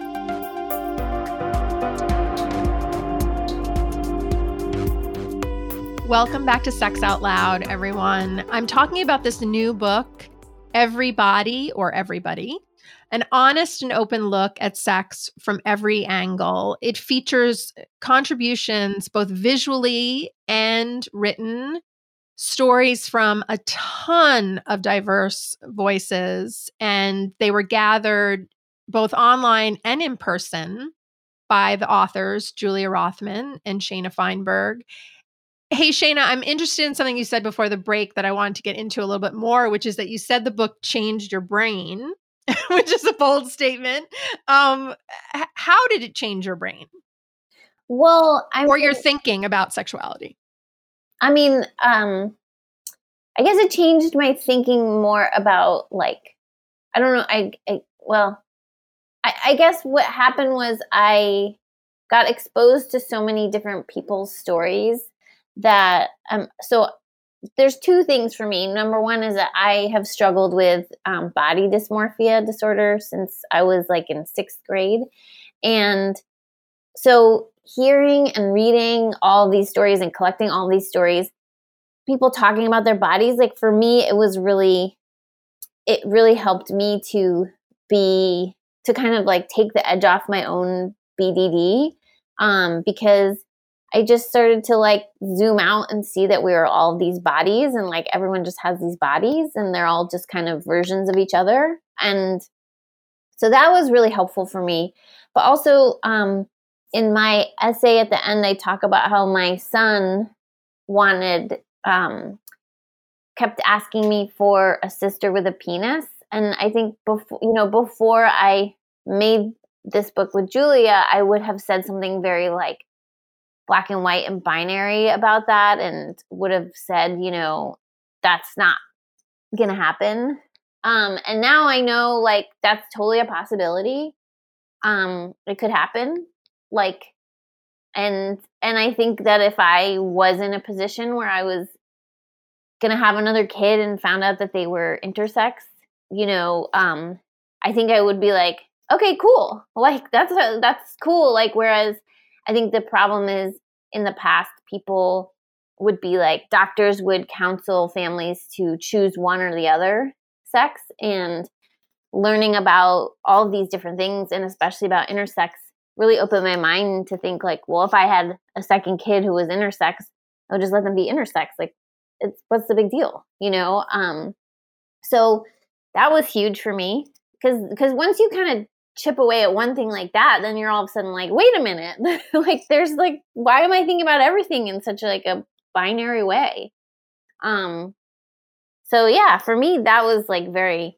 [SPEAKER 2] Welcome back to Sex Out Loud, everyone. I'm talking about this new book, Everybody or Everybody, an honest and open look at sex from every angle. It features contributions, both visually and written, stories from a ton of diverse voices, and they were gathered both online and in person by the authors, Julia Rothman and Shana Feinberg. Hey, Shana, I'm interested in something you said before the break that I wanted to get into a little bit more, which is that you said the book changed your brain, which is a bold statement. Um, h- how did it change your brain?
[SPEAKER 13] Well, I
[SPEAKER 2] or your thinking about sexuality?
[SPEAKER 13] I mean, um, I guess it changed my thinking more about, like, I don't know. I, I well, I, I guess what happened was I got exposed to so many different people's stories that, um, so there's two things for me. Number one is that I have struggled with um, body dysmorphia disorder since I was like in sixth grade. And so hearing and reading all these stories and collecting all these stories, people talking about their bodies, like for me, it was really, it really helped me to be, to kind of like take the edge off my own B D D, um, because I just started to like zoom out and see that we are all these bodies, and like everyone just has these bodies and they're all just kind of versions of each other. And so that was really helpful for me. But also, um, in my essay at the end, I talk about how my son wanted, um, kept asking me for a sister with a penis. And I think before, you know, before I made this book with Julia, I would have said something very like black and white and binary about that, and would have said, you know, that's not going to happen. Um, and now I know like that's totally a possibility. Um, it could happen. Like, and, and I think that if I was in a position where I was going to have another kid and found out that they were intersex, you know, um, I think I would be like, okay, cool. Like that's, a, that's cool. Like, whereas I think the problem is in the past, people would be like, doctors would counsel families to choose one or the other sex, and learning about all of these different things, and especially about intersex, really opened my mind to think like, well, if I had a second kid who was intersex, I would just let them be intersex. Like, it's, what's the big deal, you know? Um, so that was huge for me, because because once you kind of chip away at one thing like that, then you're all of a sudden like, wait a minute, like there's like, why am I thinking about everything in such like a binary way? Um, so yeah, for me, that was like very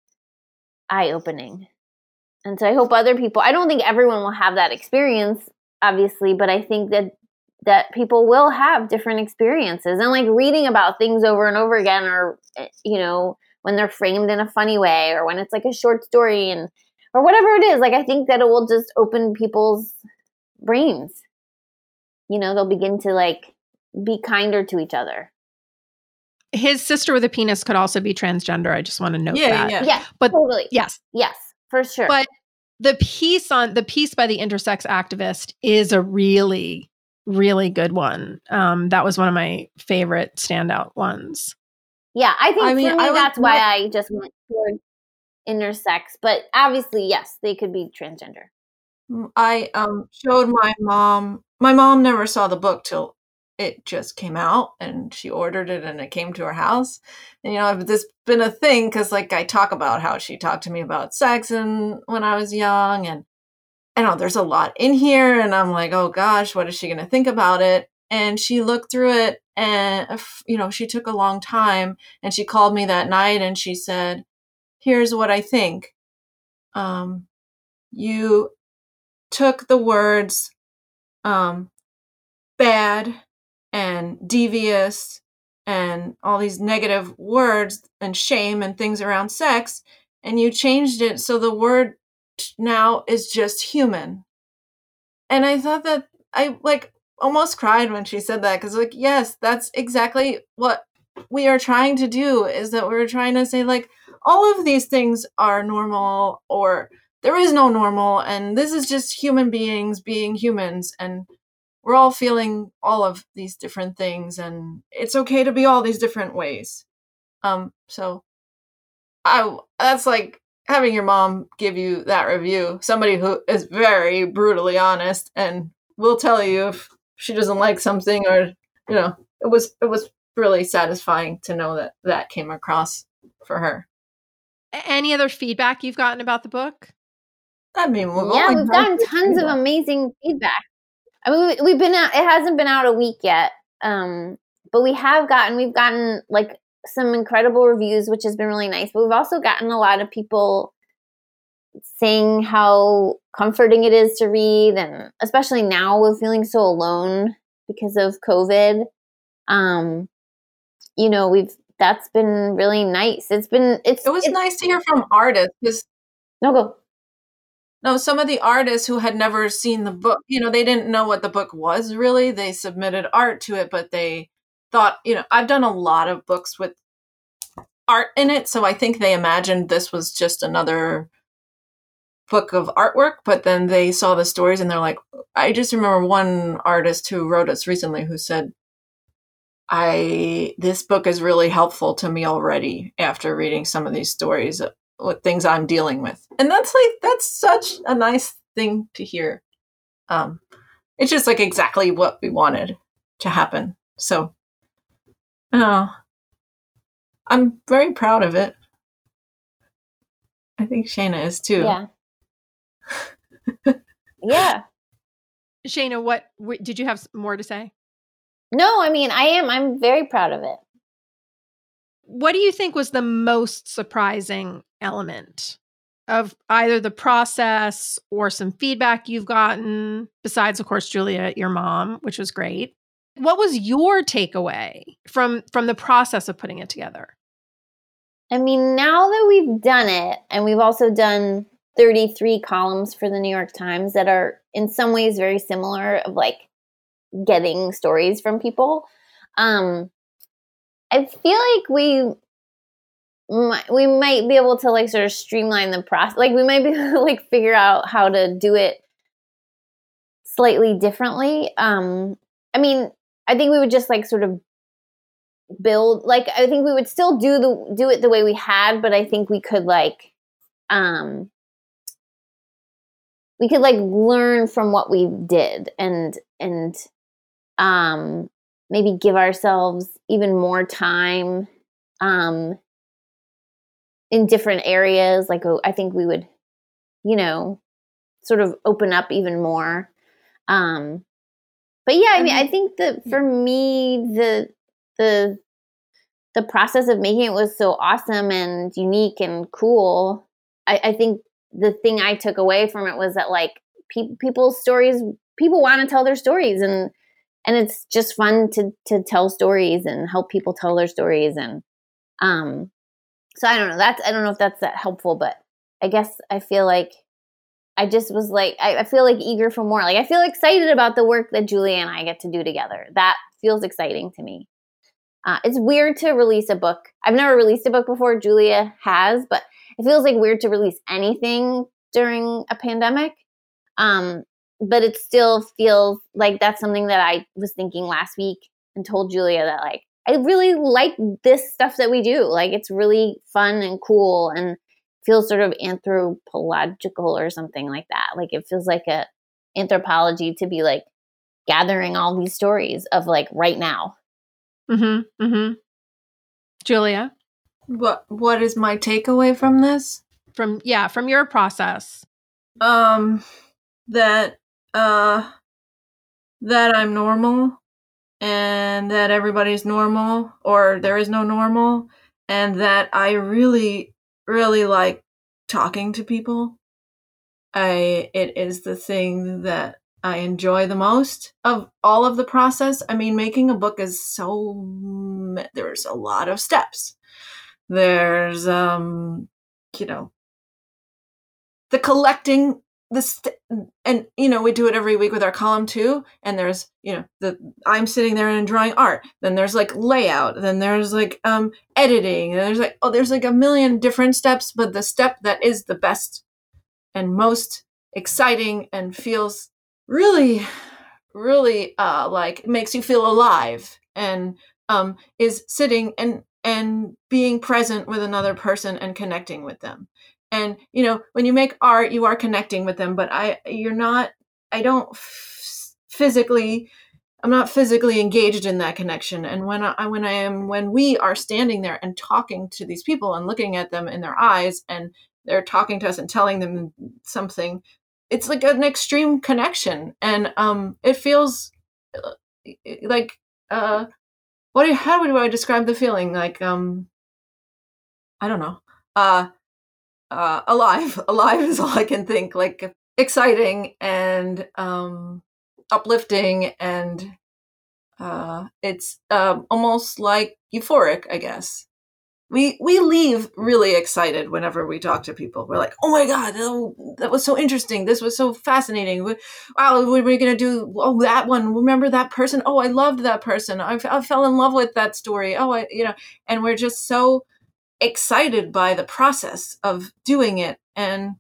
[SPEAKER 13] eye-opening. And so I hope other people, I don't think everyone will have that experience, obviously, but I think that that people will have different experiences, and like reading about things over and over again, or, you know, when they're framed in a funny way, or when it's like a short story, and or whatever it is, like I think that it will just open people's brains. You know, they'll begin to like be kinder to each other.
[SPEAKER 2] His sister with a penis could also be transgender. I just want to note
[SPEAKER 13] yeah,
[SPEAKER 2] that.
[SPEAKER 13] Yeah, yeah,
[SPEAKER 2] but
[SPEAKER 13] totally.
[SPEAKER 2] Yes.
[SPEAKER 13] Yes, for sure.
[SPEAKER 2] But the piece on the piece by the intersex activist is a really, really good one. Um, that was one of my favorite standout ones.
[SPEAKER 13] Yeah, I think
[SPEAKER 2] I mean,
[SPEAKER 13] for me,
[SPEAKER 2] I would
[SPEAKER 13] that's why
[SPEAKER 2] not-
[SPEAKER 13] I just went toward intersex. But obviously, yes, they could be transgender.
[SPEAKER 14] I um showed my mom. My mom never saw the book till it just came out, and she ordered it, and it came to her house. And you know, this has been a thing because, like, I talk about how she talked to me about sex and when I was young, and I don't know, there's a lot in here, and I'm like, oh gosh, what is she going to think about it? And she looked through it, and you know, she took a long time, and she called me that night, and she said, "Here's what I think. Um, you took the words um, bad and devious and all these negative words and shame and things around sex, and you changed it so the word now is just human." And I thought that I like almost cried when she said that, because like, yes, that's exactly what we are trying to do, is that we're trying to say, like, all of these things are normal, or there is no normal, and this is just human beings being humans, and we're all feeling all of these different things, and it's okay to be all these different ways. Um, so I that's like having your mom give you that review, somebody who is very brutally honest and will tell you if she doesn't like something, or, you know, it was it was really satisfying to know that that came across for her.
[SPEAKER 2] Any other feedback you've gotten about the book?
[SPEAKER 14] I mean, we've
[SPEAKER 13] yeah, we've gotten tons of amazing feedback. I mean, we, we've been out, it hasn't been out a week yet, um, but we have gotten, we've gotten like some incredible reviews, which has been really nice. But we've also gotten a lot of people saying how comforting it is to read, and especially now we're feeling so alone because of COVID. Um, you know, we've that's been really nice. It's been it's
[SPEAKER 14] it was
[SPEAKER 13] it's,
[SPEAKER 14] nice to hear from artists. Because
[SPEAKER 13] no go.
[SPEAKER 14] No, some of the artists who had never seen the book, you know, they didn't know what the book was really. They submitted art to it, but they thought, you know, I've done a lot of books with art in it, so I think they imagined this was just another book of artwork, but then they saw the stories and they're like, I just remember one artist who wrote us recently who said, I this book is really helpful to me already after reading some of these stories, what things I'm dealing with. And that's like, that's such a nice thing to hear. Um, it's just like exactly what we wanted to happen. So, uh, I'm very proud of it. I think Shayna is too.
[SPEAKER 13] Yeah. Yeah.
[SPEAKER 2] Shayna, what w- did you have more to say?
[SPEAKER 13] No, I mean, I am. I'm very proud of it.
[SPEAKER 2] What do you think was the most surprising element of either the process or some feedback you've gotten, besides, of course, Julia, your mom, which was great? What was your takeaway from, from the process of putting it together?
[SPEAKER 13] I mean, now that we've done it, and we've also done thirty-three columns for the New York Times that are in some ways very similar, of like getting stories from people. Um, I feel like we might, we might be able to like sort of streamline the process. Like we might be able to like figure out how to do it slightly differently. Um, I mean, I think we would just like sort of build, like, I think we would still do the, do it the way we had, but I think we could like, um, we could like learn from what we did and, and, um, maybe give ourselves even more time, um, in different areas. Like, I think we would, you know, sort of open up even more. Um, but yeah, I mean, I think that for me, the, the, the process of making it was so awesome and unique and cool. I, I think the thing I took away from it was that like pe- people's stories, people want to tell their stories, and, and it's just fun to, to tell stories and help people tell their stories. And, um, so I don't know, that's, I don't know if that's that helpful, but I guess I feel like I just was like, I, I feel like eager for more. Like I feel excited about the work that Julia and I get to do together. That feels exciting to me. Uh, it's weird to release a book. I've never released a book before. Julia has, but it feels like weird to release anything during a pandemic. Um, but it still feels like that's something that I was thinking last week and told Julia that like, I really like this stuff that we do. Like it's really fun and cool. And feels sort of anthropological or something like that. Like it feels like a anthropology to be like gathering all these stories of like right now.
[SPEAKER 2] Mm-hmm. Mm-hmm. Julia?
[SPEAKER 14] What what is my takeaway from this?
[SPEAKER 2] From yeah, from your process.
[SPEAKER 14] Um that uh that I'm normal and that everybody's normal, or there is no normal, and that I really, really like talking to people. I it is the thing that I enjoy the most of all of the process. I mean, making a book is so, there's a lot of steps. There's, um, you know, the collecting, the st- and, you know, we do it every week with our column too. And there's, you know, the, I'm sitting there and drawing art. Then there's like layout. Then there's like, um, editing. And there's like, oh, there's like a million different steps, but the step that is the best and most exciting and feels really, really, uh, like makes you feel alive and, um, is sitting and, and being present with another person and connecting with them. And, you know, when you make art, you are connecting with them, but I, you're not, I don't f- physically, I'm not physically engaged in that connection. And when I, when I am, when we are standing there and talking to these people and looking at them in their eyes and they're talking to us and telling them something, it's like an extreme connection. And, um, it feels like, uh, what, do, how do I describe the feeling? Like, um, I don't know, uh, Uh, alive. Alive is all I can think. Like exciting and um, uplifting, and uh, it's uh, almost like euphoric, I guess. We we leave really excited whenever we talk to people. We're like, oh my God, oh, that was so interesting. This was so fascinating. We, wow, what are we going to do? Oh, that one. Remember that person? Oh, I loved that person. I, I fell in love with that story. Oh, I, you know, and we're just so excited by the process of doing it. And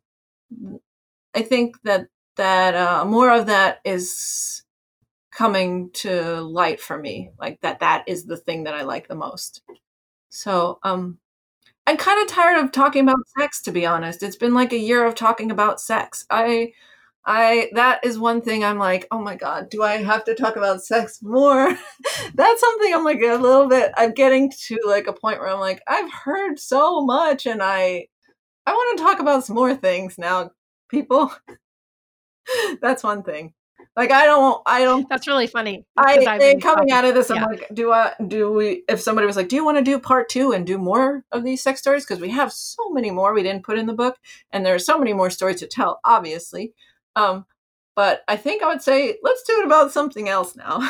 [SPEAKER 14] I think that that uh, more of that is coming to light for me, like that that is the thing that I like the most. So um I'm kind of tired of talking about sex, to be honest. It's been like a year of talking about sex. I I that is one thing I'm like, oh my God, do I have to talk about sex more? That's something I'm like a little bit, I'm getting to like a point where I'm like, I've heard so much and I I want to talk about some more things now, people. That's one thing. Like I don't I don't
[SPEAKER 2] That's really funny.
[SPEAKER 14] I think coming
[SPEAKER 2] talking,
[SPEAKER 14] out of this, I'm
[SPEAKER 2] yeah.
[SPEAKER 14] like, do I do we if somebody was like, do you want to do part two and do more of these sex stories? Because we have so many more we didn't put in the book, and there are so many more stories to tell, obviously. Um, but I think I would say, let's do it about something else now.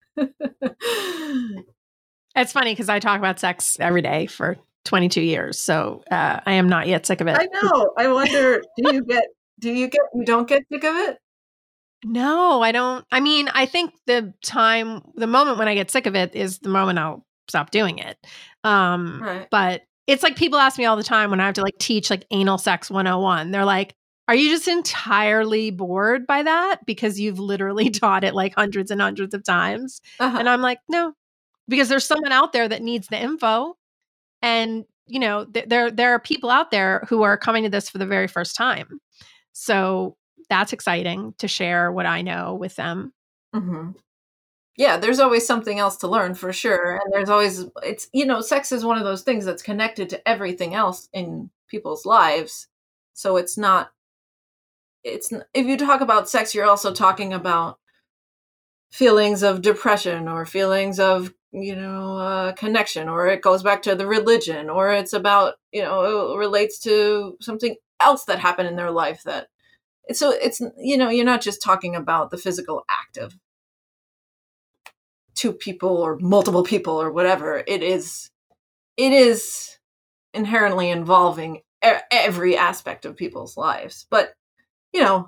[SPEAKER 2] It's funny because I talk about sex every day for twenty-two years. So uh, I am not yet sick of it.
[SPEAKER 14] I know. I wonder, do you get, do you get, you don't get sick of it?
[SPEAKER 2] No, I don't. I mean, I think the time, the moment when I get sick of it is the moment I'll stop doing it. Um,
[SPEAKER 14] right.
[SPEAKER 2] But it's like people ask me all the time when I have to like teach like anal sex one oh one. They're like, are you just entirely bored by that because you've literally taught it like hundreds and hundreds of times? Uh-huh. And I'm like, no, because there's someone out there that needs the info. And, you know, th- there, there are people out there who are coming to this for the very first time. So that's exciting to share what I know with them.
[SPEAKER 14] Mm-hmm. Yeah, there's always something else to learn for sure. And there's always, it's, you know, sex is one of those things that's connected to everything else in people's lives. So it's not, it's if you talk about sex, you're also talking about feelings of depression or feelings of, you know, uh, connection, or it goes back to the religion, or it's about, you know, it relates to something else that happened in their life that, so it's, you know, you're not just talking about the physical act of two people or multiple people or whatever. It is, it is inherently involving e- every aspect of people's lives. But you know,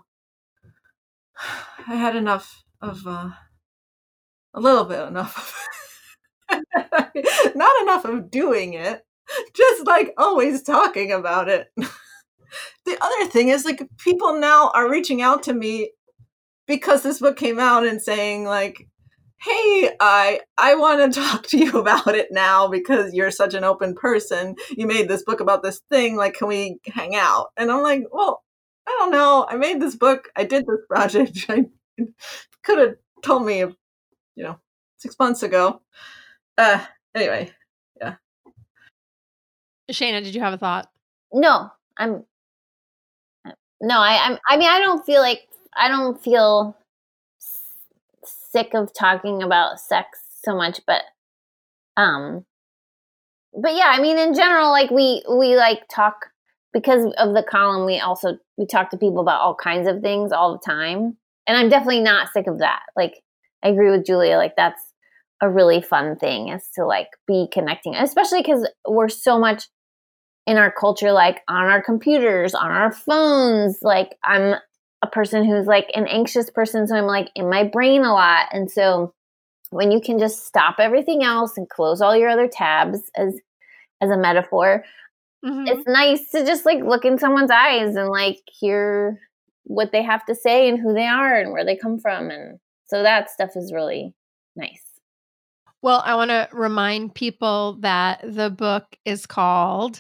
[SPEAKER 14] I had enough of, uh, a little bit enough of, not enough of doing it, just like always talking about it. The other thing is like people now are reaching out to me because this book came out and saying like, hey, I I want to talk to you about it now because you're such an open person. You made this book about this thing. Like, can we hang out? And I'm like, well, I don't know. I made this book. I did this project. I could have told me, you know, six months ago. Uh, anyway, yeah.
[SPEAKER 2] Shayna, did you have a thought?
[SPEAKER 13] No, I'm. No, I, I'm. I mean, I don't feel like I don't feel sick of talking about sex so much, but, um, but yeah, I mean, in general, like we we like talk because of the column. We also we talk to people about all kinds of things all the time, and I'm definitely not sick of that. Like, I agree with Julia. Like, that's a really fun thing is to like be connecting, especially because we're so much in our culture, like on our computers, on our phones. Like, I'm a person who's like an anxious person, so I'm like in my brain a lot. And so when you can just stop everything else and close all your other tabs, as as a metaphor, mm-hmm. it's nice to just like look in someone's eyes and like hear what they have to say and who they are and where they come from. And so that stuff is really nice.
[SPEAKER 2] Well, I want to remind people that the book is called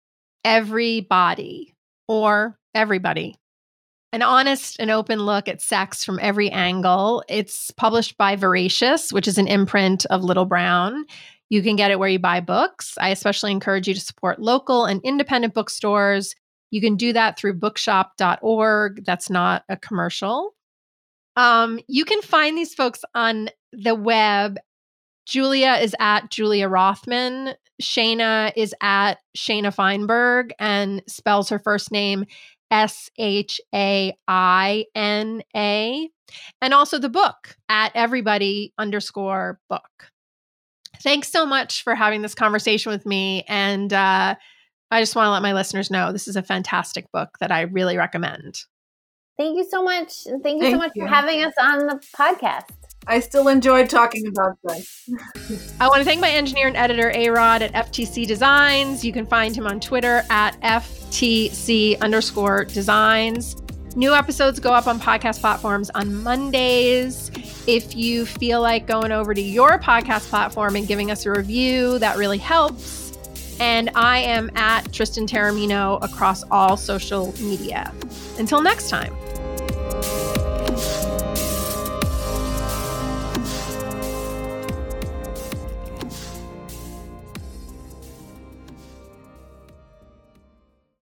[SPEAKER 2] Everybody, or Everybody, an honest and open look at sex from every angle. It's published by Voracious, which is an imprint of Little Brown. You can get it where you buy books. I especially encourage you to support local and independent bookstores. You can do that through bookshop dot org. That's not a commercial. Um, you can find these folks on the web. Julia is at Julia Rothman. Shayna is at Shayna Feinberg and spells her first name S H A I N A. And also the book at everybody underscore book. Thanks so much for having this conversation with me. And uh, I just want to let my listeners know this is a fantastic book that I really recommend.
[SPEAKER 13] Thank you so much. And thank you
[SPEAKER 14] Thank
[SPEAKER 13] so much
[SPEAKER 14] you.
[SPEAKER 13] for having us on the podcast.
[SPEAKER 14] I still enjoyed talking about this.
[SPEAKER 2] I want to thank my engineer and editor, A-Rod at F T C Designs. You can find him on Twitter at F T C underscore designs. New episodes go up on podcast platforms on Mondays. If you feel like going over to your podcast platform and giving us a review, that really helps. And I am at Tristan Taramino across all social media. Until next time.